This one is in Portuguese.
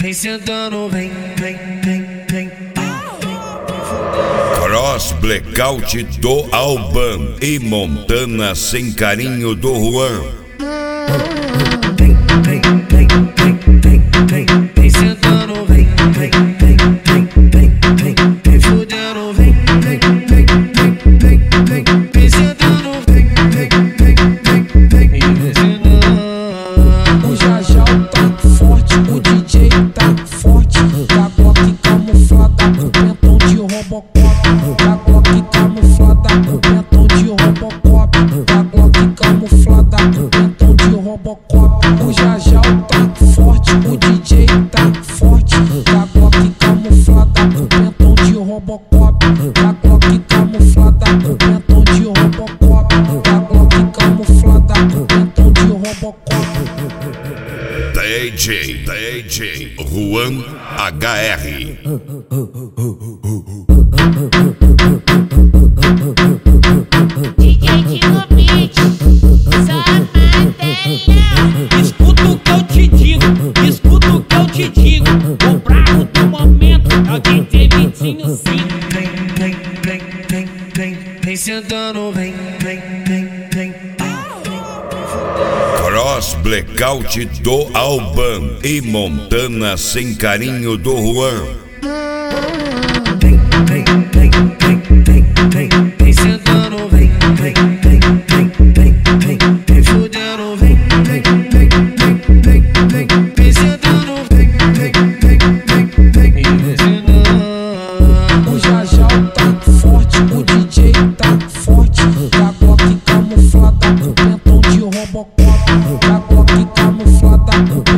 vem sentando, vem, vem, vem, vem. Cross Blackout do Alban e Montana sem carinho do Juan. Vem, vem, vem, vem, vem, vem, vem sentando, vem, vem, vem, vem, vem, vem, vem fudendo, vem, vem, vem, vem, vem, vem, vem sentando, vem, vem, vem, vem, vem, vem sentando. O Jajal tá forte, o DJ tá forte, da Glock camuflada, o pentão de Robocop. Da Glock camuflada, o pentão de Robocop. Da Glock camuflada, o pentão de Robocop. O Jajal tá forte, o DJ tá forte, da Glock camuflada, o pentão de Robocop. Da Glock camuflada, o pentão de Robocop. Da Glock camuflada, o pentão de Robocop. DJ Juan HR. DJ Tino Beat, só bateria. Escuta o que eu te digo, escuta o que eu te digo. O bravo do momento é o DJ Vitinho sim. Vem, vem, vem, vem, vem, vem sentando, vem, vem, vem, vem. Cross Blackout do Alban e Montana sem carinho do Juan. Vem, vem, vem, vem, vem, vem, vem sentando, vem, vem, vem, vem, vem, vem, vem fudendo, vem, vem, vem, vem, vem, vem, vem sentando, vem, vem, vem, vem, vem, vem sentando. O Jajal tá forte, o DJ tá forte, da Glock camuflada, o pentão de Robocop. Da Glock camuflada, o